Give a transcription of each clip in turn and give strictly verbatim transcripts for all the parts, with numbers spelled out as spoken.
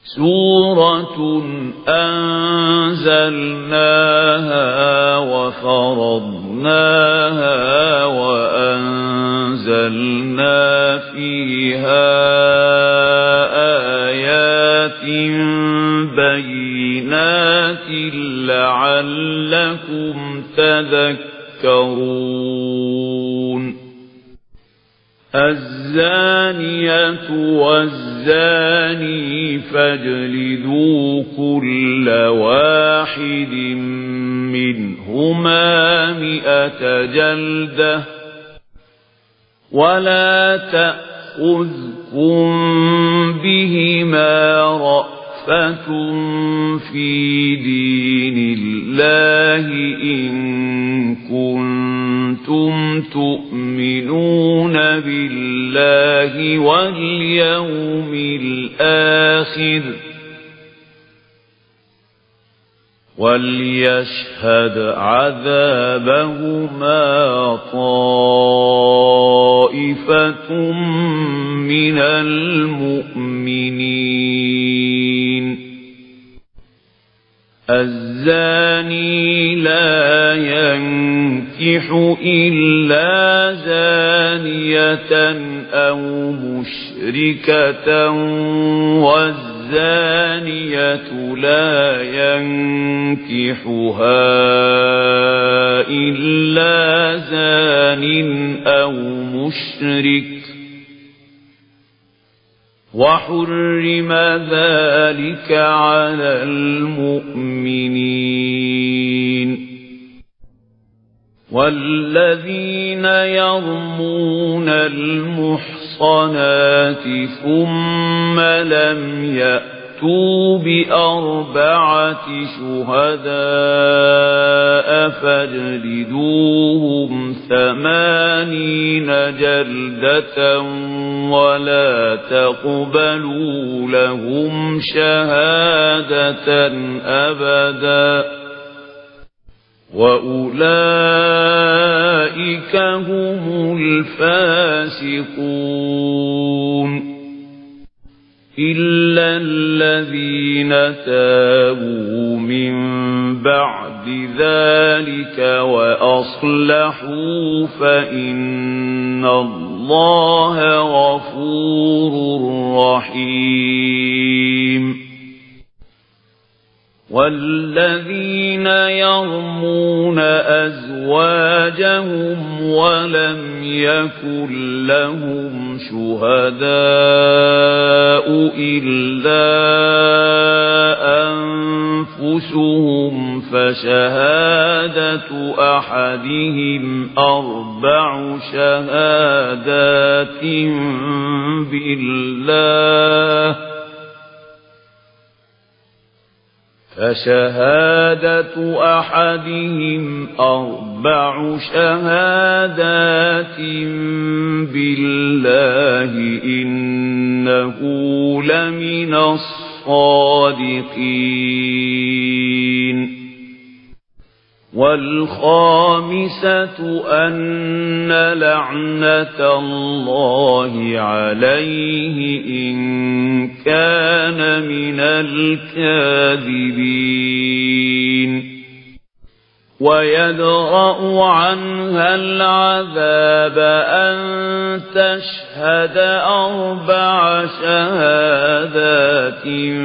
سورة أنزلناها وفرضناها وأنزلنا فيها آيات بينات لعلكم تذكرون الزانية والزاني فاجلدوا كل واحد منهما مئة جلدة ولا تأخذكم بهما رأفة في دين الله إن كنتم تؤمنون بالله واليوم الآخر وليشهد عذابهما طائفة من المؤمنين الزاني لا ينكح إلا زانية أو مشركة والزانية لا ينكحها إلا زان أو مشرك وحرم ذلك على المؤمنين والذين يرمون المحصنات ثم لم يأتوا بأربعة شهداء فاجلدوهم ثمانين جلدة ولا تقبلوا لهم شهادة أبدا وأولئك هم الفاسقون إلا الذين تابوا من بعد ذلك وأصلحوا فإن الله غفور رحيم والذين يرمون أزواجهم ولم يكن لهم شهداء إلا أنفسهم فشهادة أحدهم أربع شهادات بالله فشهادة أحدهم أربع شهادات بالله إنه لمن الصادقين والخامسة أن لعنة الله عليه إن كان من الكاذبين ويدرأ عنها العذاب أن تشهد أربع شهادات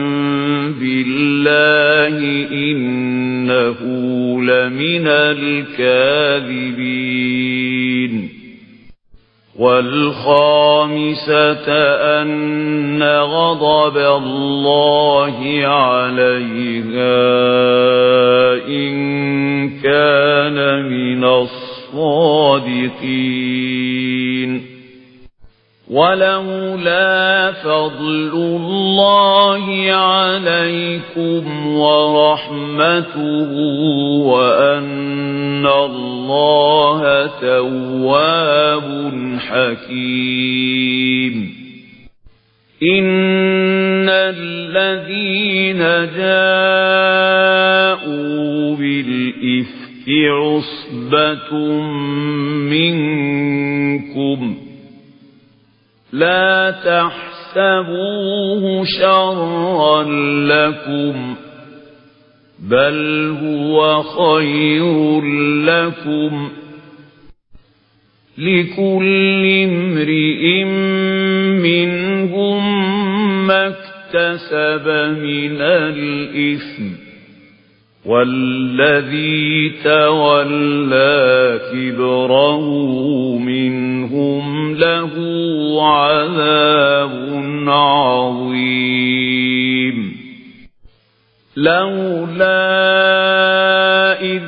بالله إنه لمن الكاذبين والخامسة أن غضب الله عليها إن كان من الصادقين ولولا فضل الله عليكم ورحمته وأن الله تواب حكيم إن الذين جاءوا بالإفك عصبة منكم لا تحسبوا تحسبوه شرا لكم بل هو خير لكم لكل امرئ منهم ما اكتسب من الإثم والذي تولى كبره منهم له عذاب عظيم لولا إذ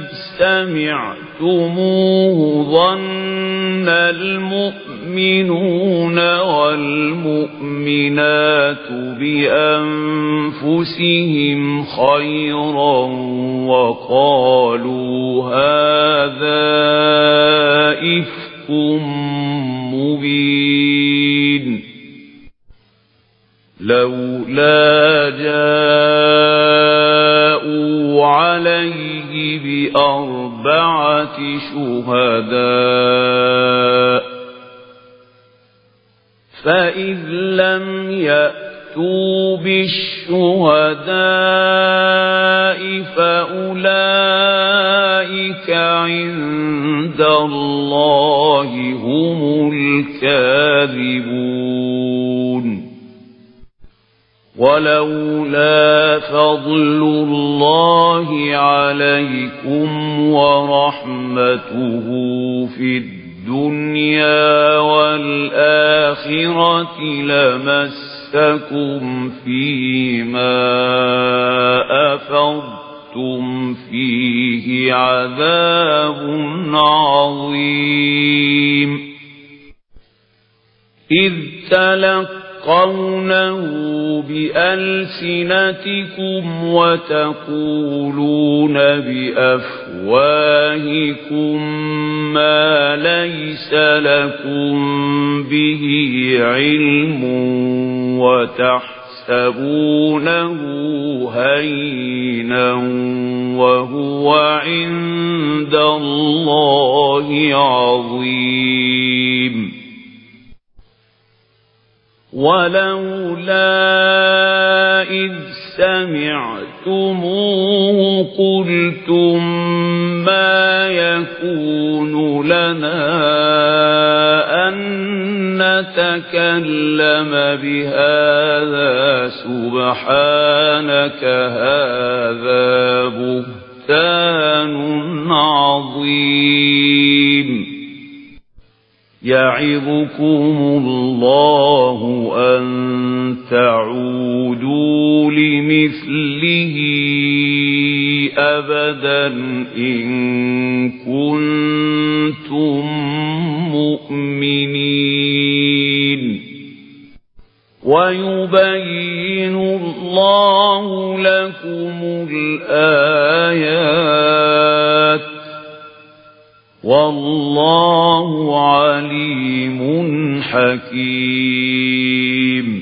سمعتموه ظن المؤمنون والمؤمنات بأنفسهم خيرا وقالوا هذا إفك مبين لولا جاءوا عليه بأربعة شهداء فإذ لم يأتوا بالشهداء فأولئك عند الله هم الكاذبون ولولا فضل الله عليكم ورحمته في الدنيا والآخرة لمسكم فيما أفضتم فيه عذاب عظيم إذ تلقوا تلقونه بألسنتكم وتقولون بأفواهكم ما ليس لكم به علم وتحسبونه هينا وهو عند الله عظيم ولولا إذ سمعتموه قلتم ما يكون لنا أن نتكلم بهذا سبحانك هذا بهتان عظيم يعظكم الله أن تعودوا لمثله أبدا إن كنتم مؤمنين ويبين الله لكم الآيات والله عليم حكيم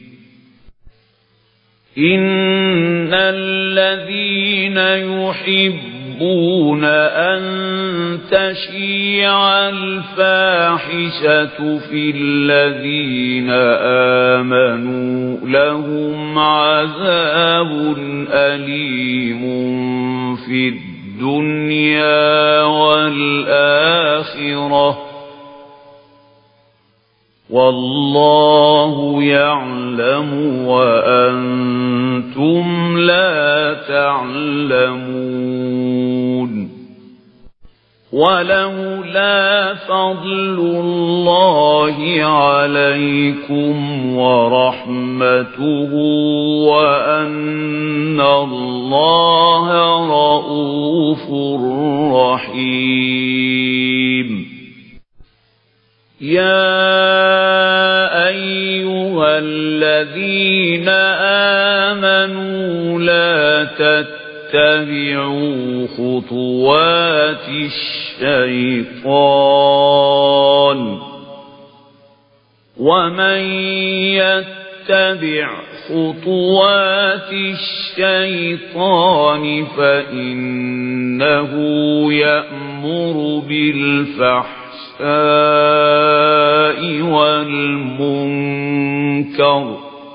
إن الذين يحبون أن تشيع الفاحشة في الذين آمنوا لهم عذاب أليم في الدنيا الدنيا والآخرة والله يعلم وأنتم لا تعلمون ولولا فضل الله عليكم ورحمته وأن الله رؤوف رحيم يا أيها الذين آمنوا لا تتبعوا خطوات الشيطان ومن يتبع خطوات الشيطان فإنه يأمر بالفحشاء والمنكر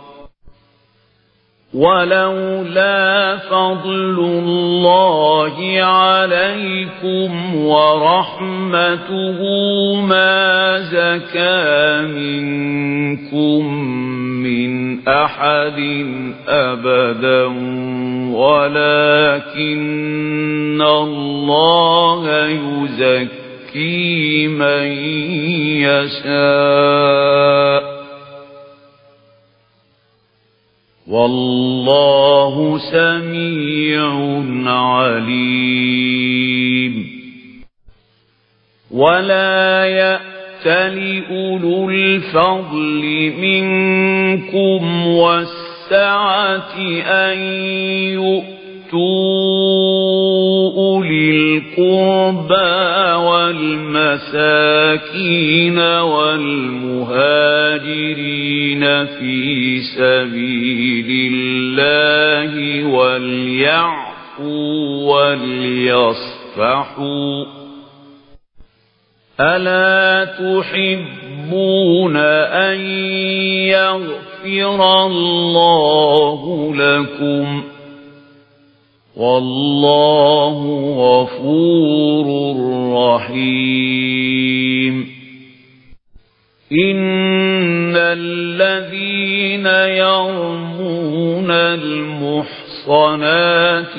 ولولا فضل الله عليكم ورحمته ما زكى منكم من أحد أبدا ولكن الله يزكي من يشاء والله سميع عليم ولا يأتل أولو الفضل منكم والسعة أن يؤتوا أولي القربى والمساكين والمهاجرين في سبيل الله وليعفوا وليصفحوا ألا تحبون أن يغفر الله لكم والله غفور رحيم إن الذين يرمون المحصنات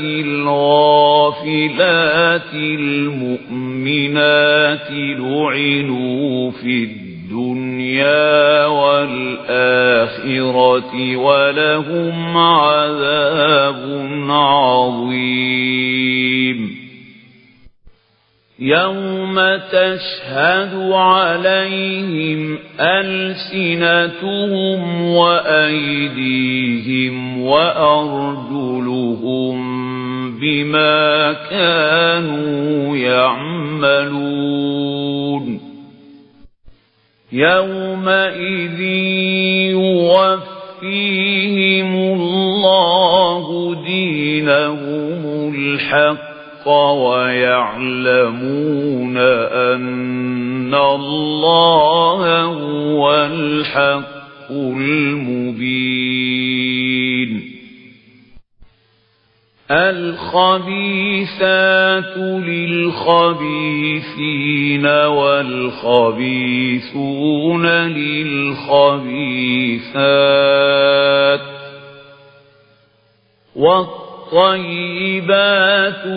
الغافلات المؤمنات لعنوا في الدنيا والآخرة ولهم عذاب عظيم يوم تشهد عليهم ألسنتهم وأيديهم وأرجلهم بما كانوا يعملون يومئذ يوفيهم الله دينهم الحق ويعلمون أن الله هو الحق المبين الخبيثات للخبيثين والخبيثون للخبيثات والطيبات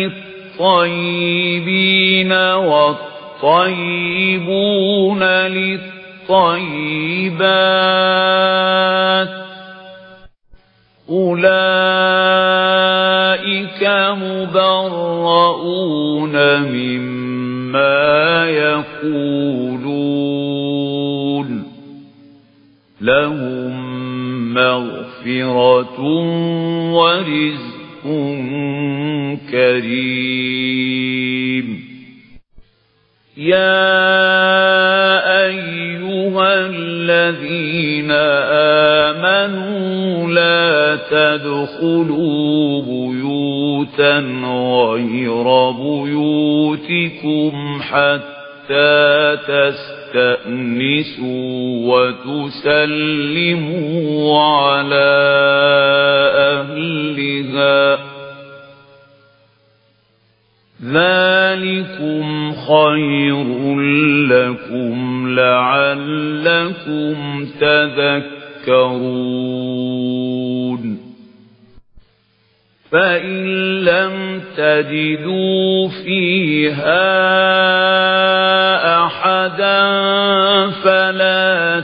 للطيبين والطيبون للطيبات أولئك مبرؤون مما يقولون لهم مغفرة ورزق كريم يا أيها الذين آمنوا لا تدخلوا بيوتا غير بيوتكم حتى تستأنسوا وتسلموا على أهلها ذلكم خير لكم لعلكم تذكرون فإن لم تجدوا فيها أحدا فلا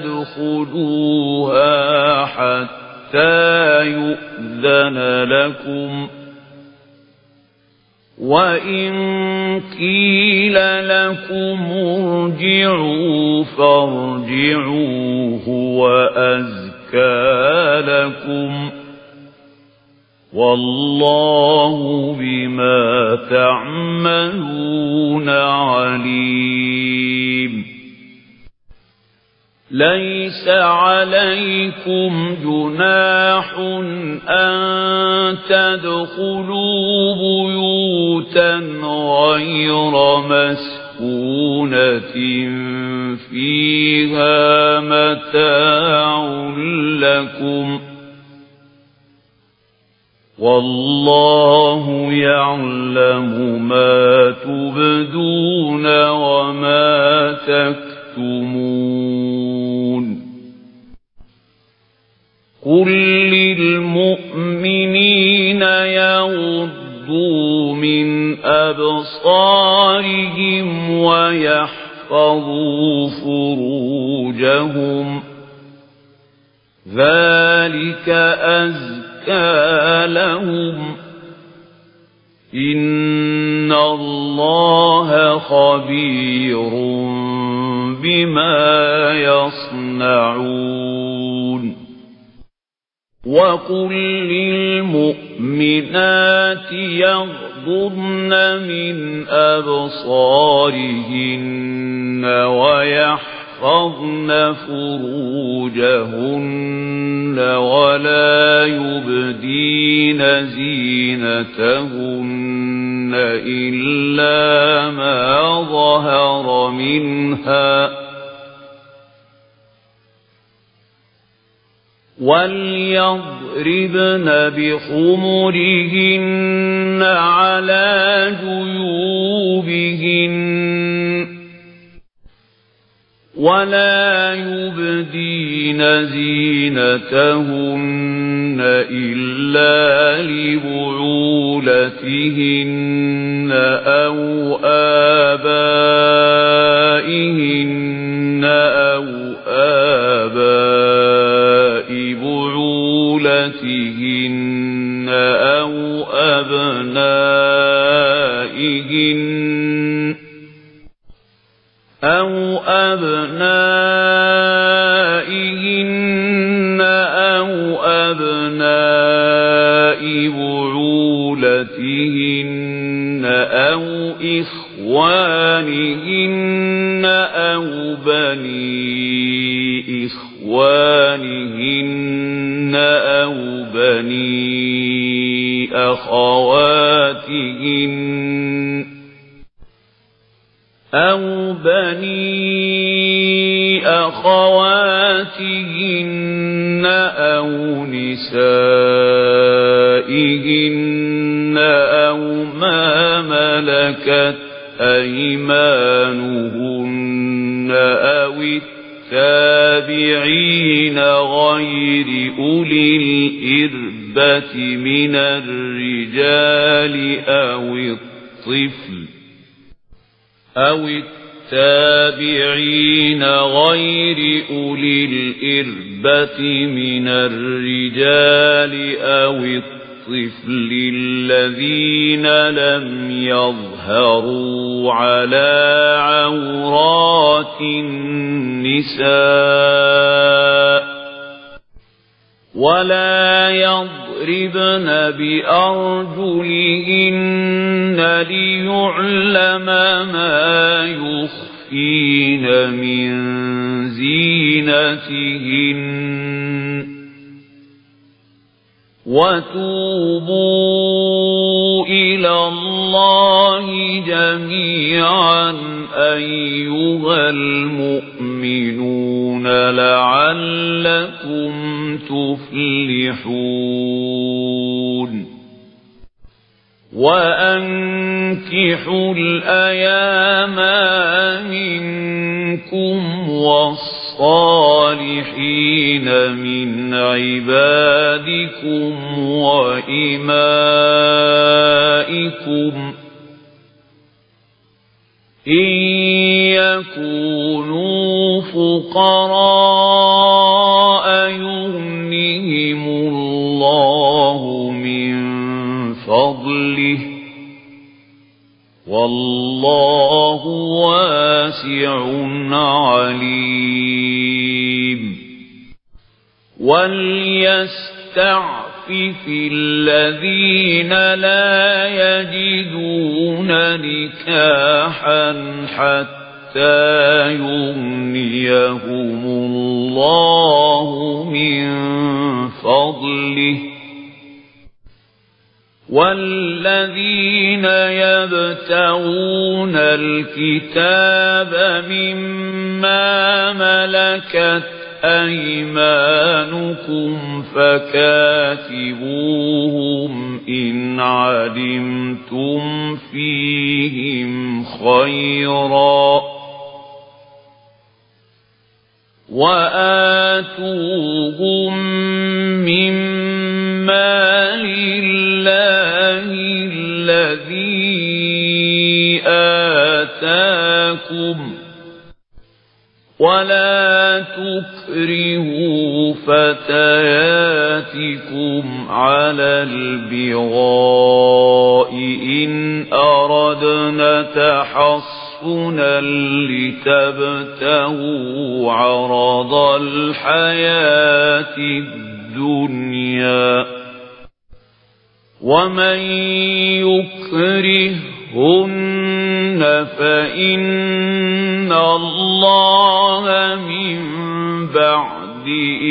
تدخلوها حتى يؤذن لكم وإن قيل لكم ارجعوا فارجعوا هو أزكى لكم والله بما تعملون عليم ليس عليكم جناح أن تدخلوا بيوتا غير مسكونة مسكونة فيها متاع لكم والله يعلم ما تبدون وما تكتمون قل للمؤمنين يغضوا من أبصارهم ويحفظوا فروجهم ذلك أزكى لهم إن الله خبير بما يصنعون وقل للمؤمنات يغضضن من أبصارهن ويحفظن فروجهن ولا يبدين زينتهن إلا ما ظهر منها وليضربن بخمرهن على جيوبهن ولا يبدين زينتهن إلا لبعولتهن أو آبائهن أو آباء بعولتهن أو أبنائهن أو أبنائهن أو أبناء بعولتهن أو إخوانهن أو بني إخوانهن أو بني أخواتهن أو بني أخواتهن أو نسائهن أو ما ملكت أيمانهن أو التابعين غير أولي الإربة من الرجال أو الطفل أو التابعين غير أولي الإربة من الرجال أو الطفل الذين لم يظهروا على عورات النساء ولا يضربن بأرجلهن ليعلم ما يخفين من زينتهن وتوبوا إلى الله جميعا أيها المؤمنون لعلكم تفلحون وأنكحوا الأيام منكم والصالحين من عبادكم وإمائكم إن يكونوا فقراء يغنهم الله من فضله والله واسع عليم وليستعفف الذين لا يجدون نكاحا حتى يغنيهم الله من فضله والذين يبتغون الكتاب مما ملكت أيمانكم فكاتبوهم إن علمتم فيهم خيرا وآتوهم مما لله الذي آتاكم ولا تكرهوا فتياتكم على البغاء إن أردنا تحصنا لتبتغوا عرض الحياة الدنيا ومن يكرهن فإن الله من بعد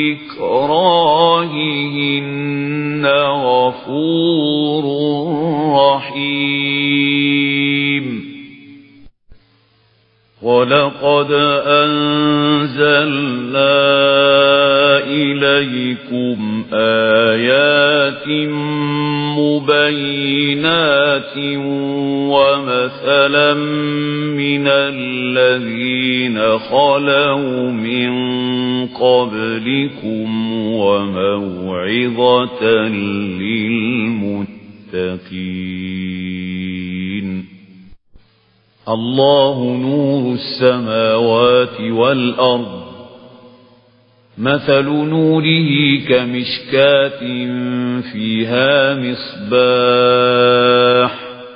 إكراههن غفور رحيم ولقد أنزلنا إليكم آيات مبينات ومثلا من الذين خلوا من قبلكم وموعظة للمتقين الله نور السماوات والأرض مثل نوره كمشكاة فيها مصباح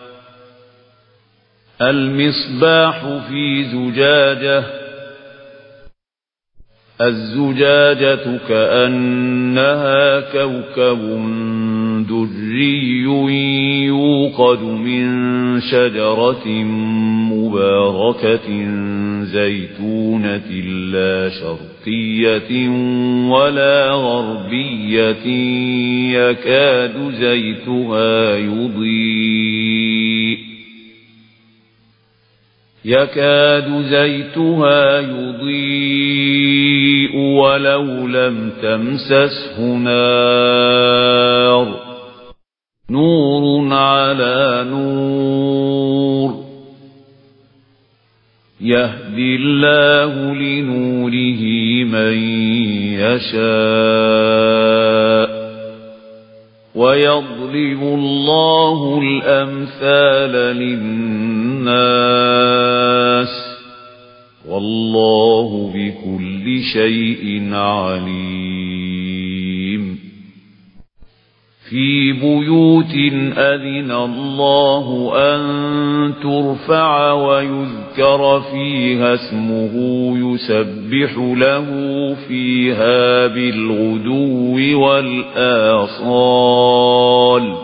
المصباح في زجاجة الزجاجة كأنها كوكب دري يوقد من شجرة مباركة زيتونة لا شرقية ولا غربية يكاد زيتها يضيء يكاد زيتها يضيء ولو لم تمسسه نار نور على نور يهدي الله لنوره من يشاء ويضرب الله الأمثال للناس والله بكل شيء عليم في بيوت أذن الله أن ترفع ويذكر فيها اسمه يسبح له فيها بالغدو والآصال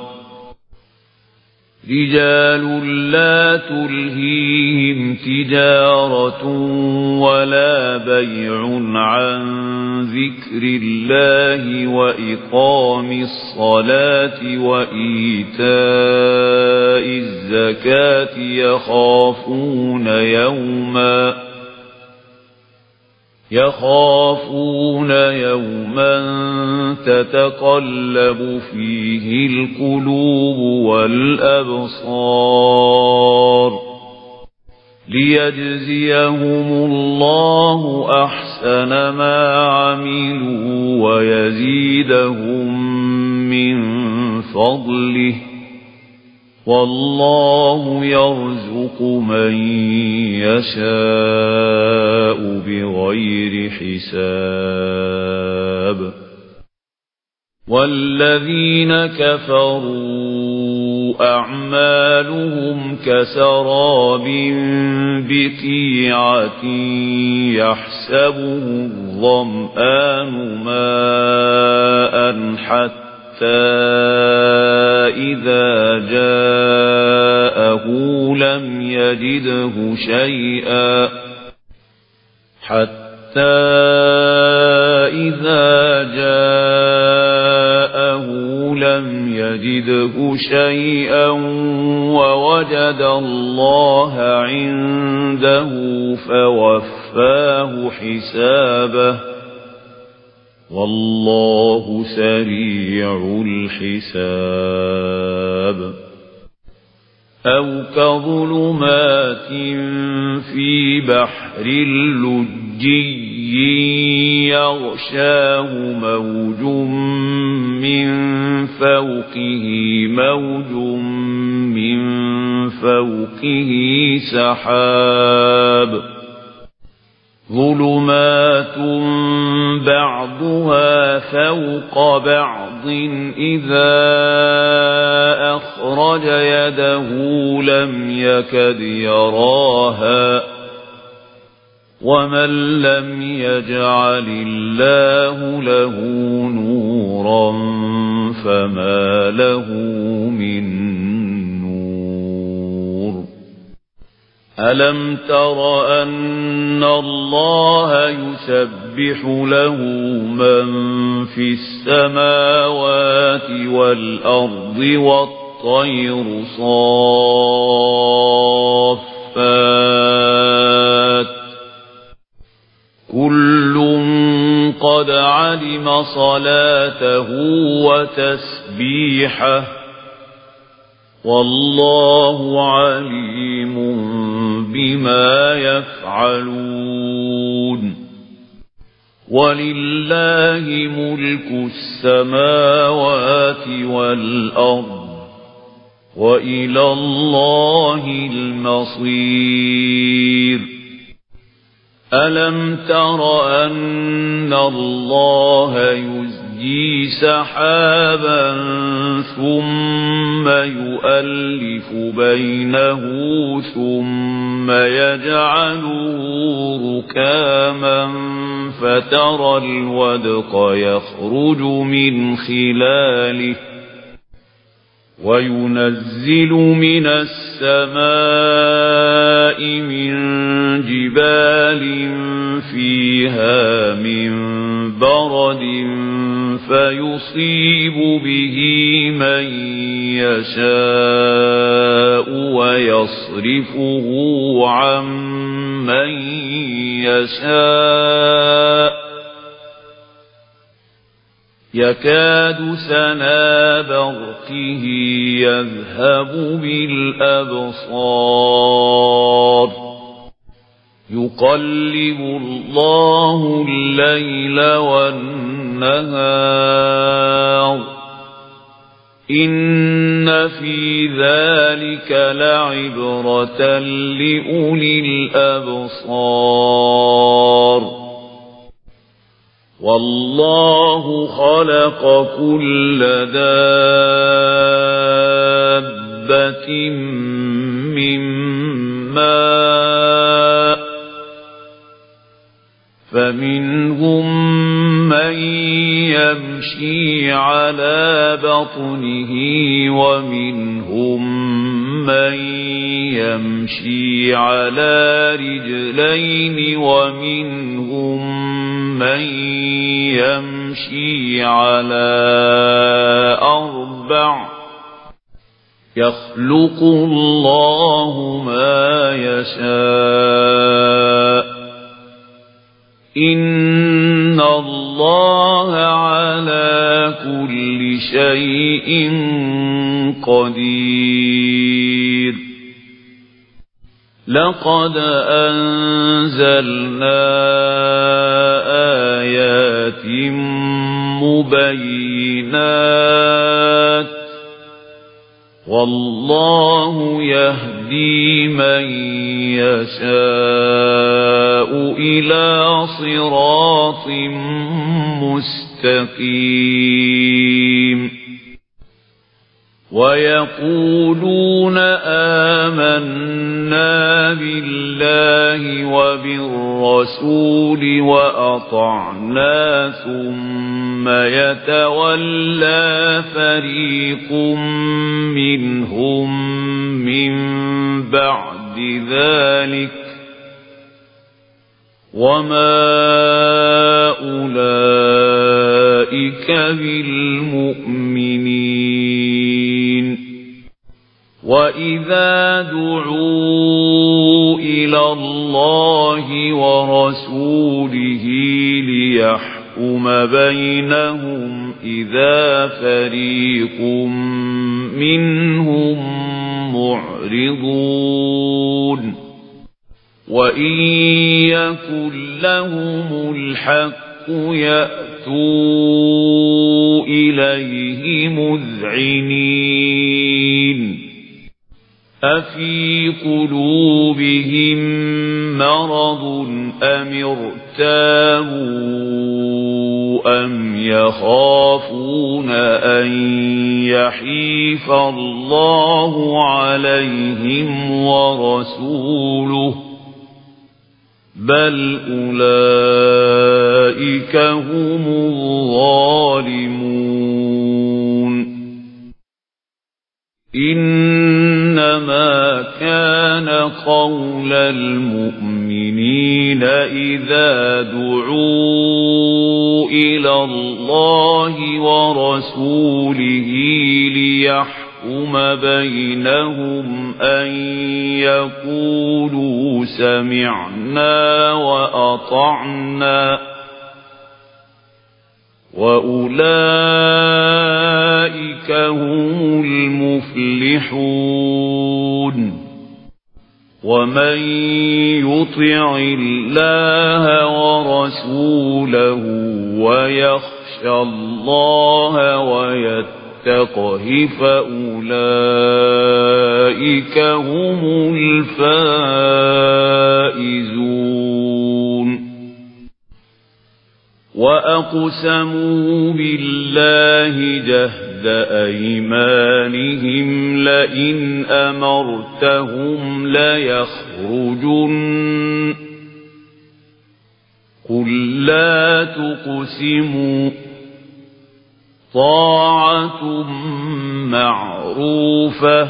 رجال لا تلهيهم تجارة ولا بيع عن ذكر الله وإقام الصلاة وإيتاء الزكاة يخافون يوما يخافون يوما تتقلب فيه القلوب والأبصار ليجزيهم الله أحسن ما عملوا ويزيدهم من فضله والله يرزق من يشاء بغير حساب والذين كفروا أعمالهم كسراب بقيعة يحسبه الظمآن ماء حتى إذا جاءه لم يجده شيئا حتى إذا جاءه لم يجده شيئا ووجد الله عنده فوفاه حسابه والله سريع الحساب أو كظلمات في بحر لجي يغشاه موج من فوقه موج من فوقه سحاب ظلمات بعضها فوق بعض إذا أخرج يده لم يكد يراها ومن لم يجعل الله له نورا فما له من نور ألم تر أن الله يسبح له من في السماوات والأرض والطير صافات كل قد علم صلاته وتسبيحه والله عليم بما يفعلون ولله ملك السماوات والأرض وإلى الله المصير ألم تر أن الله يزجي سحابا ثم يؤلف بينه ثم يجعله ركاما فترى الودق يخرج من خلاله وينزل من السماء من جبال فيها من برد فيصيب به من يشاء ويصرفه عن من يشاء يكاد سنا برقه يذهب بالأبصار يقلب الله الليل والنهار إن في ذلك لعبرة لأولي الأبصار والله خلق كل دابة من ماء فمنهم من يمشي على بطنه ومنهم من يمشي على رجلين ومنهم من يمشي على أربع يخلق الله ما يشاء إن الله على كل شيء قدير لقد أنزلنا آيات مبينات والله يهدي من يشاء إلى صراط مستقيم ويقولون آمنا بالله وبالرسول وأطعنا ثم يتولى فريق منهم من بعد ذلك وما أولئك بالمؤمنين وَإِذَا دُعُوا إِلَى اللَّهِ وَرَسُولِهِ لِيَحْكُمَ بَيْنَهُمْ إِذَا فَرِيقٌ مِّنْهُمْ مُعْرِضُونَ وَإِنْ يَكُنْ لَهُمُ الْحَقُّ يَأْتُوا إِلَيْهِ مُذْعِنِينَ أَفِي قُلُوبِهِم مَّرَضٌ أَمِ ارْتَابُوا أَمْ يَخَافُونَ أَن يَحِيفَ اللَّهُ عَلَيْهِمْ وَرَسُولُهُ بَلْ أُولَئِكَ هُمُ الظَّالِمُونَ إِنَّمَا كَانَ قَوْلَ الْمُؤْمِنِينَ إِذَا دُعُوا إِلَى اللَّهِ وَرَسُولِهِ لِيَحْكُمَ بَيْنَهُمْ أَن يَقُولُوا سَمِعْنَا وَأَطَعْنَا وَأُولَئِكَ هُمُ الْمُفْلِحُونَ وَمَن يُطِعِ اللَّهَ وَرَسُولَهُ وَيَخْشَ اللَّهَ وَيَتَّقْهِ فَأُولَئِكَ هُمُ الْفَائِزُونَ وَأَقْسَمُوا بِاللَّهِ جَهْدَ أَيْمَانِهِمْ لَئِنْ أَمَرْتَهُمْ لَيَخْرُجُنَّ قُل لَّا تُقْسِمُوا طَاعَةٌ مَّعْرُوفَةٌ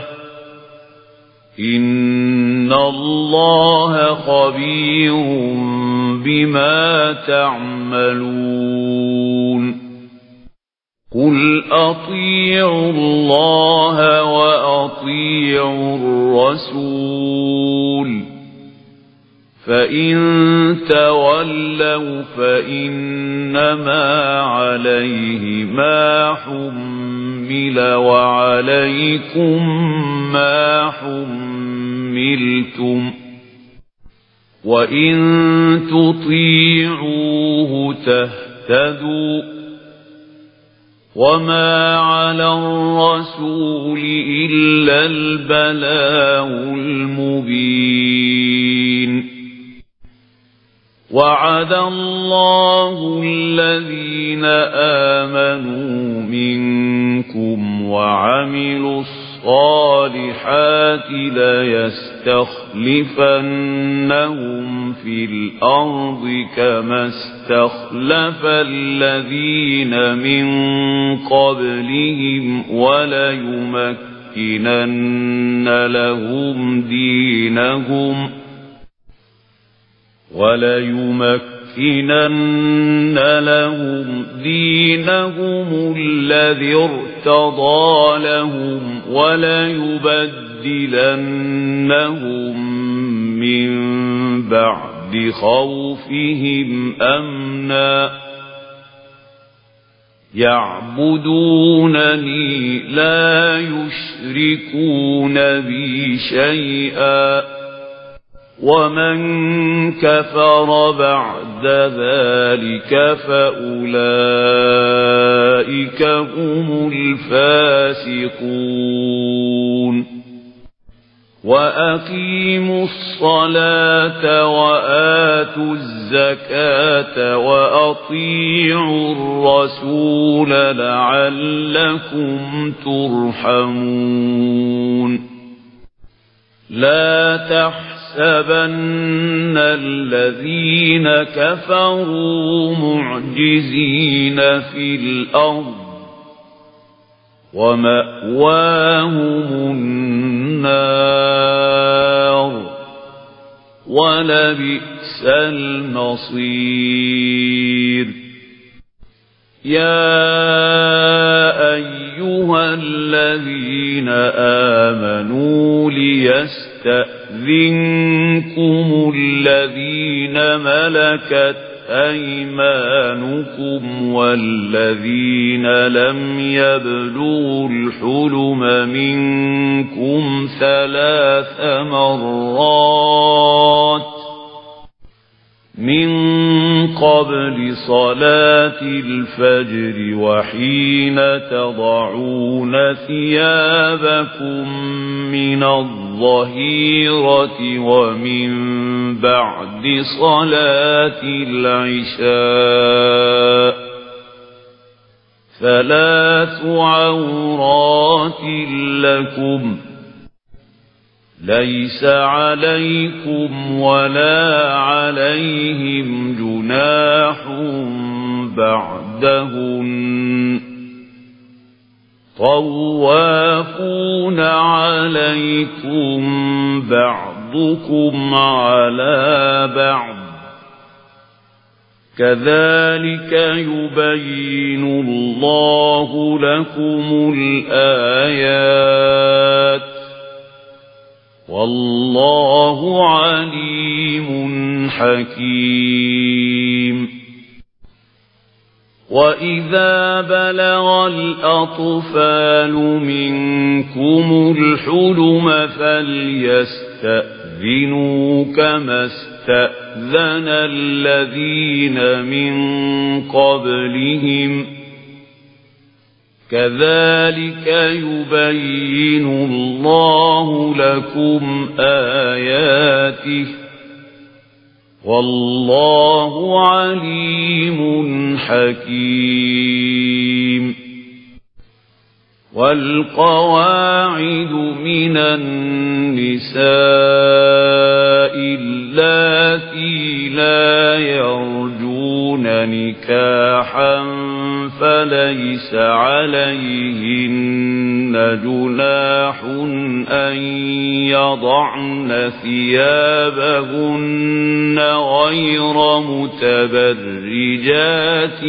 إِنَّ اللَّهَ خَبِيرٌ بِمَا تَعْمَلُونَ قُلْ أَطِيعُوا اللَّهَ وَأَطِيعُوا الرَّسُولَ فَإِن تَوَلَّوْا فَإِنَّمَا عَلَيْهِ مَا حُمِّلَ وَعَلَيْكُمْ مَا حُمِّلْتُمْ وَإِن تُطِيعُوهُ تَهْتَدُوا وَمَا عَلَى الرَّسُولِ إِلَّا الْبَلَاغُ الْمُبِينُ وَعَدَ اللَّهُ الَّذِينَ آمَنُوا مِنكُمْ وَعَمِلُوا الصَّالِحَاتِ لَيَسْتَخْلِفَنَّهُمْ فِي الْأَرْضِ كَمَا اسْتَخْلَفَ الَّذِينَ مِن قَبْلِهِمْ وَلَيُمَكِّنَنَّ لَهُمْ دِينَهُمْ وَلَيُمَكِّنَنَّ لَهُمْ دِينَهُمُ الَّذِي ارْتَضَىٰ لَهُمْ وَلَيُبَدِّلَنَّهُم مِّن بَعْدِ خَوْفِهِمْ أَمْنًا يَعْبُدُونَنِي لَا يُشْرِكُونَ بِي شَيْئًا وَمَن كَفَرَ بَعْدَ ذَلِكَ فَأُولَئِكَ هُمُ الْفَاسِقُونَ وَأَقِيمُوا الصَّلَاةَ وَآتُوا الزَّكَاةَ وَأَطِيعُوا الرَّسُولَ لَعَلَّكُمْ تُرْحَمُونَ لَا تَحْسَبَنَّ الَّذِينَ كَفَرُوا مُعْجِزِينَ فِي الْأَرْضِ وَمَأْوَاهُمُ النَّارُ وَلَبِئْسَ الْمَصِيرُ يَا أَيُّهَا أيها الذين آمنوا ليستأذنكم الذين ملكت أيمانكم والذين لم يبلغوا الحلم منكم ثلاث مرات من قبل صلاة الفجر وحين تضعون ثيابكم من الظهيرة ومن بعد صلاة العشاء ثلاث عورات لكم ليس عليكم ولا عليهم جناح بعدهن طوافون عليكم بعضكم على بعض كذلك يبين الله لكم الآيات والله عليم حكيم. وإذا بلغ الأطفال منكم الحلم فليستأذنوا كما استأذن الذين من قبلهم كذلك يبين الله لكم آياته والله عليم حكيم. والقواعد من النساء اللاتي لا يرجون نكاحا فليس عليهن جناح أن يضعن ثيابهن غير متبرجات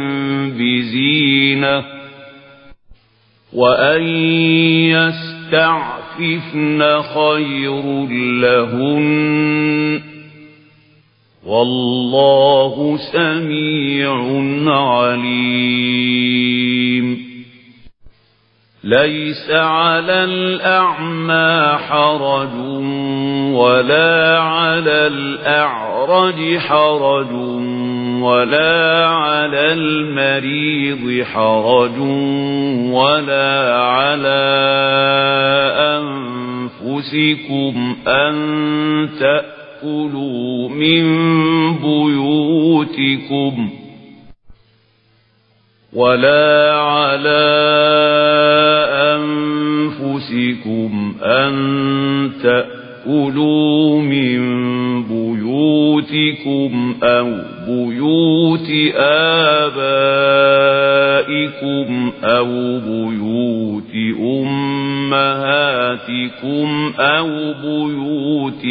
بزينة وأن يستعففن خير لهن والله سميع عليم. ليس على الأعمى حرج ولا على الأعرج حرج ولا على المريض حرج ولا على أنفسكم أن تأكلوا من بيوتكم ولا على أنفسكم أن تأكلوا من بيوتكم أو بيوت آبائكم أو بيوت أمهاتكم أو بيوت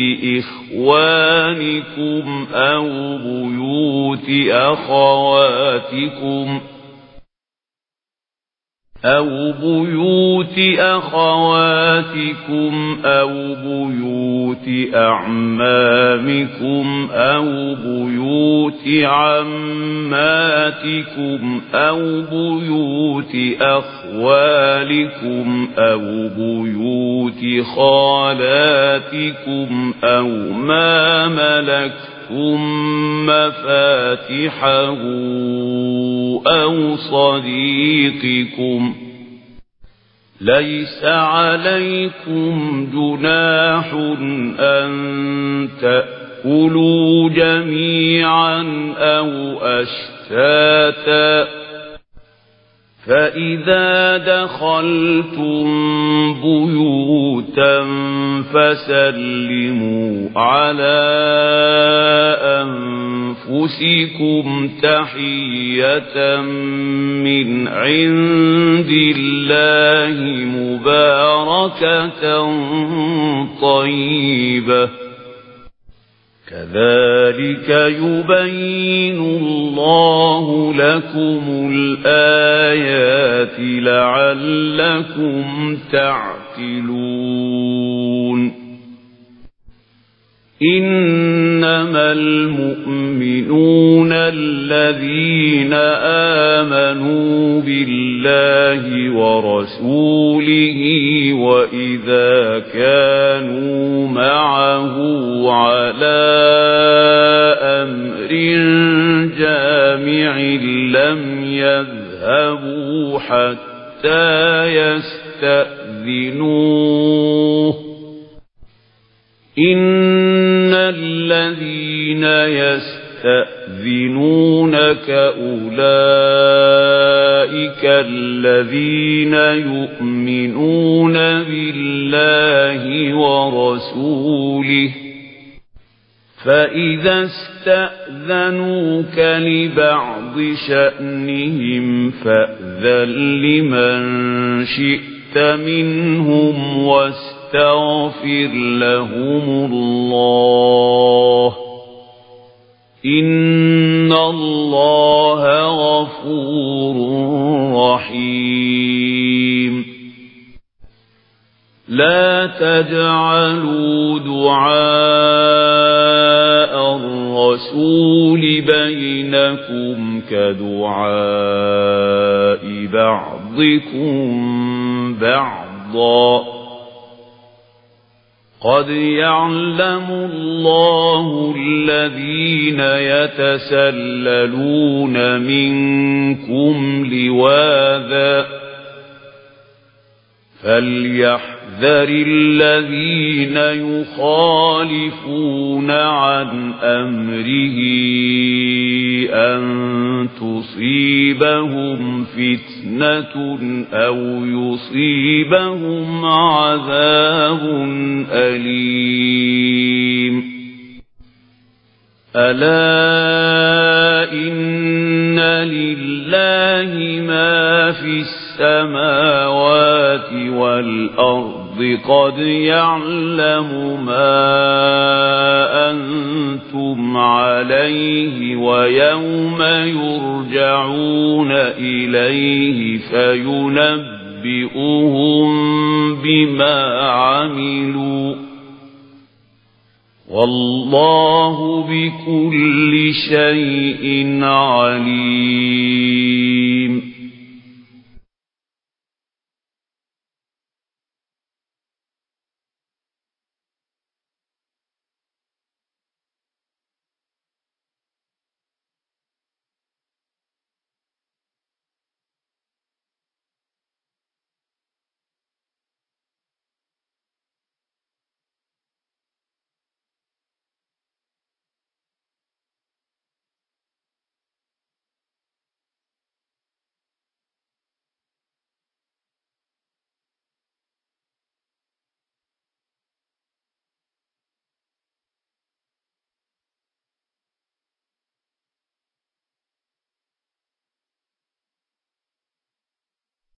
إخوانكم أو بيوت أخواتكم أو بيوت أخواتكم أو بيوت أعمامكم أو بيوت عماتكم أو بيوت أخوالكم أو بيوت خالاتكم أو ما ملكتم مفاتحه أو صديقكم ليس عليكم جناح أن تأكلوا جميعا أو أشتاتا فإذا دخلتم بيوتا فسلموا على أنفسكم تحية من عند الله مباركة طيبة كذلك يبين الله لكم الآيات لعلكم تعقلون إنما المؤمنون الذين آمنوا بالله ورسوله وإذا كانوا معه على أمر جامع لم يذهبوا حتى يستأذنوه إن الذين يستأذنونك أولئك الذين يؤمنون بالله ورسوله فإذا استأذنوك لبعض شأنهم فأذن لمن شئت منهم واستغفر لهم الله إن الله غفور رحيم لا تجعلوا دعاء الرسول بينكم كدعاء بعضكم بعضا قد يعلم الله الذين يتسللون منكم لواذا فليحذر الذين يخالفون عن أمره أن تصيبهم فتنة أو يصيبهم عذاب أليم ألا إن لله ما في السماوات والأرض قد يعلم ما أنتم عليه ويوم يرجعون إليه فينبئهم بما عملوا والله بكل شيء عليم